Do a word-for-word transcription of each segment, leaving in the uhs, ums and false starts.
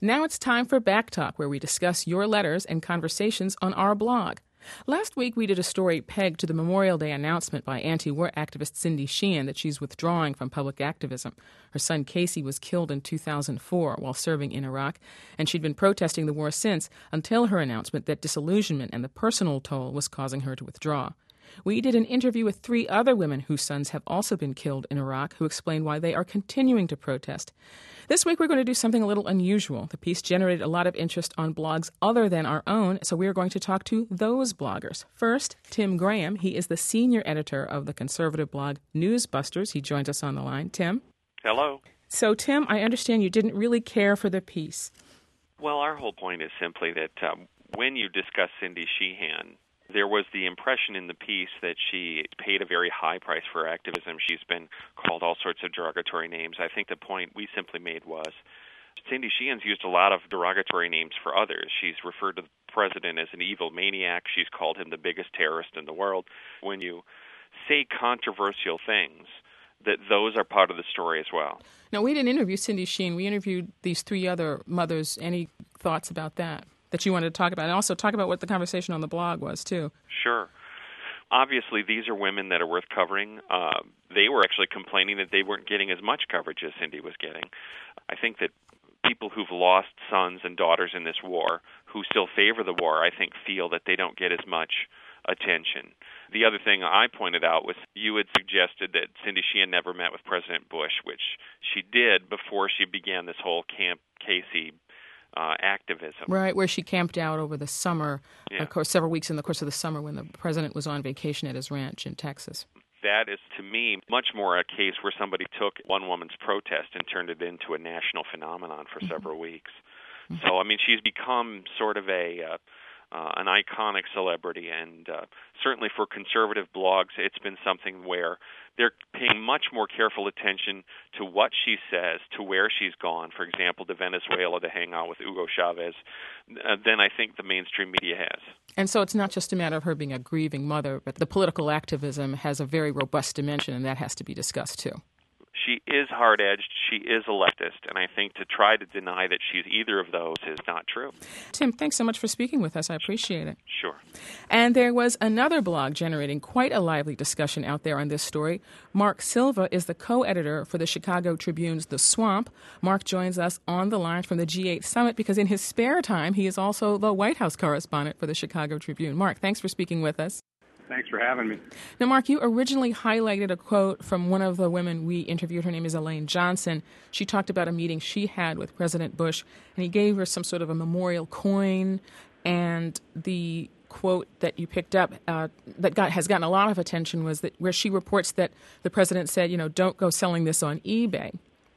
Now it's time for Back Talk, where we discuss your letters and conversations on our blog. Last week, we did a story pegged to the Memorial Day announcement by anti-war activist Cindy Sheehan that she's withdrawing from public activism. Her son Casey was killed in two thousand four while serving in Iraq, and she'd been protesting the war since until her announcement that disillusionment and the personal toll was causing her to withdraw. We did an interview with three other women whose sons have also been killed in Iraq who explained why they are continuing to protest. This week, we're going to do something a little unusual. The piece generated a lot of interest on blogs other than our own, so we are going to talk to those bloggers. First, Tim Graham. He is the senior editor of the conservative blog Newsbusters. He joins us on the line. Tim? Hello. So, Tim, I understand you didn't really care for the piece. Well, our whole point is simply that um, when you discuss Cindy Sheehan, there was the impression in the piece that she paid a very high price for her activism. She's been called all sorts of derogatory names. I think the point we simply made was Cindy Sheehan's used a lot of derogatory names for others. She's referred to the president as an evil maniac. She's called him the biggest terrorist in the world. When you say controversial things, that those are part of the story as well. Now, we didn't interview Cindy Sheehan. We interviewed these three other mothers. Any thoughts about that? that you wanted to talk about, and also talk about what the conversation on the blog was, too. Sure. Obviously, these are women that are worth covering. Uh, they were actually complaining that they weren't getting as much coverage as Cindy was getting. I think that people who've lost sons and daughters in this war, who still favor the war, I think feel that they don't get as much attention. The other thing I pointed out was you had suggested that Cindy Sheehan never met with President Bush, which she did before she began this whole Camp Casey Uh, activism. Right, where she camped out over the summer, yeah. of course, several weeks in the course of the summer when the president was on vacation at his ranch in Texas. That is, to me, much more a case where somebody took one woman's protest and turned it into a national phenomenon for mm-hmm. several weeks. Mm-hmm. So, I mean, she's become sort of a uh, uh, an iconic celebrity, and uh, certainly for conservative blogs, it's been something where they're paying much more careful attention to what she says, to where she's gone, for example, to Venezuela to hang out with Hugo Chavez, uh, than I think the mainstream media has. And so it's not just a matter of her being a grieving mother, but the political activism has a very robust dimension, and that has to be discussed, too. She is hard-edged, she is a leftist, and I think to try to deny that she's either of those is not true. Tim, thanks so much for speaking with us. I appreciate it. Sure. And there was another blog generating quite a lively discussion out there on this story. Mark Silva is the co-editor for the Chicago Tribune's The Swamp. Mark joins us on the line from the G eight Summit because in his spare time, he is also the White House correspondent for the Chicago Tribune. Mark, thanks for speaking with us. Thanks for having me. Now, Mark, you originally highlighted a quote from one of the women we interviewed. Her name is Elaine Johnson. She talked about a meeting she had with President Bush, and he gave her some sort of a memorial coin. And the quote that you picked up uh, that got, has gotten a lot of attention was that where she reports that the president said, you know, don't go selling this on eBay.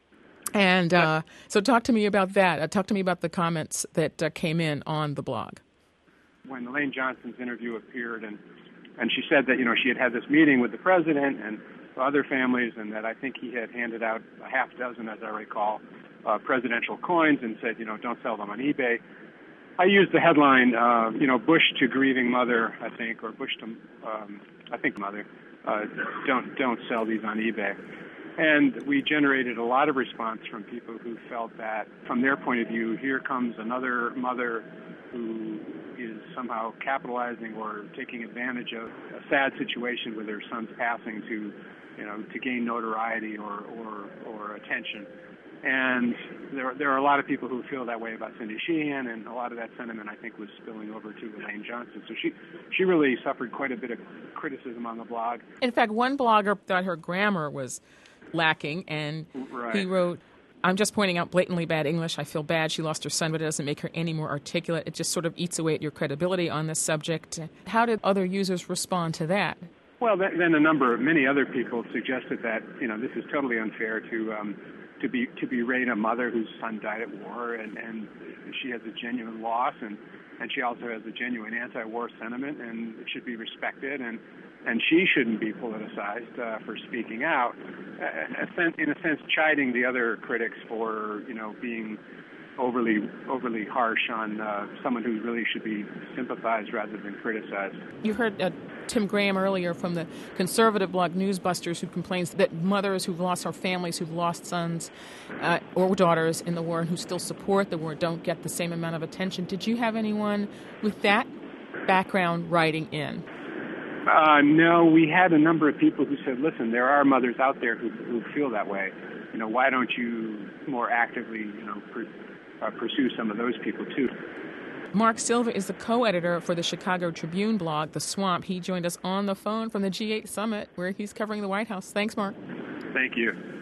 And uh, so talk to me about that. Uh, talk to me about the comments that uh, came in on the blog. When Elaine Johnson's interview appeared, and And she said that, you know, she had had this meeting with the president and other families, and that I think he had handed out a half dozen, as I recall, uh, presidential coins and said, you know, don't sell them on eBay. I used the headline, uh, you know, Bush to grieving mother, I think, or Bush to, um, I think, mother, uh, don't don't sell these on eBay. And we generated a lot of response from people who felt that, from their point of view, here comes another mother who is somehow capitalizing or taking advantage of a sad situation with her son's passing to, you know, to gain notoriety or, or, or attention. And there, there are a lot of people who feel that way about Cindy Sheehan, and a lot of that sentiment, I think, was spilling over to Elaine Johnson. So she, she really suffered quite a bit of criticism on the blog. In fact, one blogger thought her grammar was lacking, and right. he wrote, I'm just pointing out blatantly bad English. I feel bad she lost her son, but it doesn't make her any more articulate. It just sort of eats away at your credibility on this subject. How did other users respond to that? Well, then a number of many other people suggested that, you know, this is totally unfair to um, to be to berate a mother whose son died at war, and, and she has a genuine loss, and, and she also has a genuine anti-war sentiment, and it should be respected, and and she shouldn't be politicized uh, for speaking out, uh, in a sense, chiding the other critics for, you know, being overly overly harsh on uh, someone who really should be sympathized rather than criticized. You heard uh, Tim Graham earlier from the conservative blog Newsbusters, who complains that mothers who've lost or families who've lost sons uh, or daughters in the war and who still support the war don't get the same amount of attention. Did you have anyone with that background writing in? Uh, no, we had a number of people who said, listen, there are mothers out there who, who feel that way. You know, why don't you more actively, you know, per, uh, pursue some of those people too? Mark Silva is the co-editor for the Chicago Tribune blog, The Swamp. He joined us on the phone from the G eight summit where he's covering the White House. Thanks, Mark. Thank you.